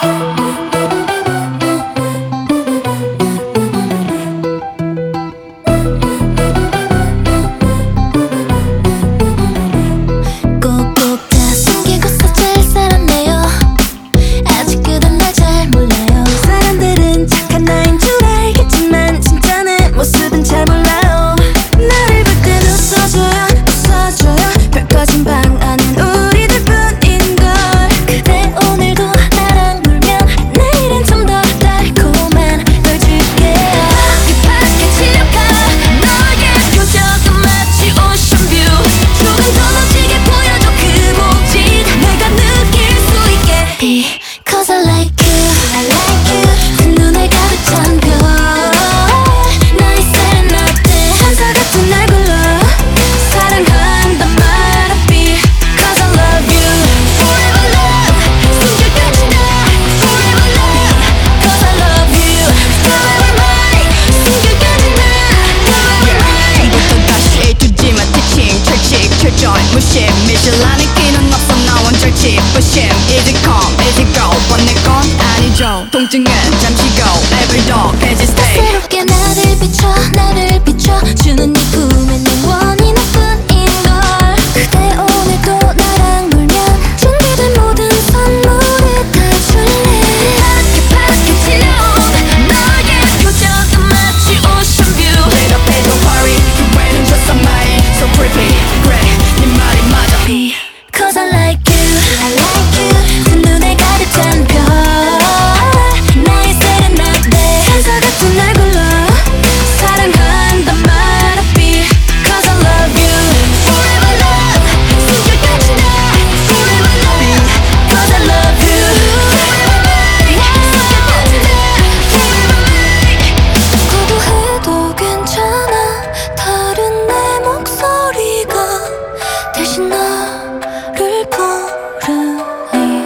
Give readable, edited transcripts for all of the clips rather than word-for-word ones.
무심 미실라는 끼는 없어 나원 절집 부심 Is it calm? Is it go? 번내 건 아니죠 통증은 잠시고 Every dog has its day 새롭게 나를 비춰 주는 네 꿈에 내 원인은 뿐인걸 그대 오늘도 나랑 놀면 준비된 모든 선물을 다 줄래 파랗게 찔려온 너의 표정은 마치 오션 뷰 Lit up and don't worry 후회는 just a mind So creepy 그래 네 말이 맞아 Cause I like you 두 눈에 가득 찬 별 나의 세레나데 천사 같은 날 불러 사랑한단 말 앞이 Cause I love you Forever love 숨결까지 나 Forever love Cause I love you Forever mine 숨결까지 나 Forever mine 거부해도 괜찮아 다른 내 목소리가 대신 너를 부르니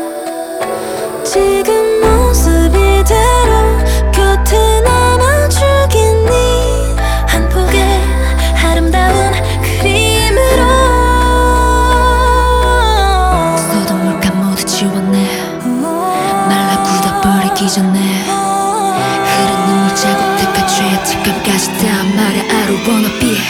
지금 모습 이대로 곁에 남아주겠니 한 폭의 아름다운 그림으로 소독물감 모두 지웠네 말라 굳어버리기 전에 흐른 눈물 자국들과 죄의 뒷감까지 다 말해 I don't wanna be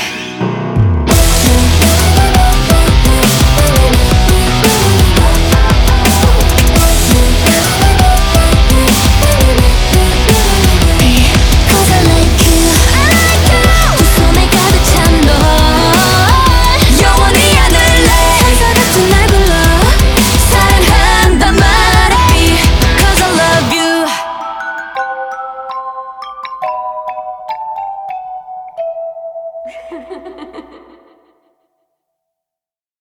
Ha ha ha ha.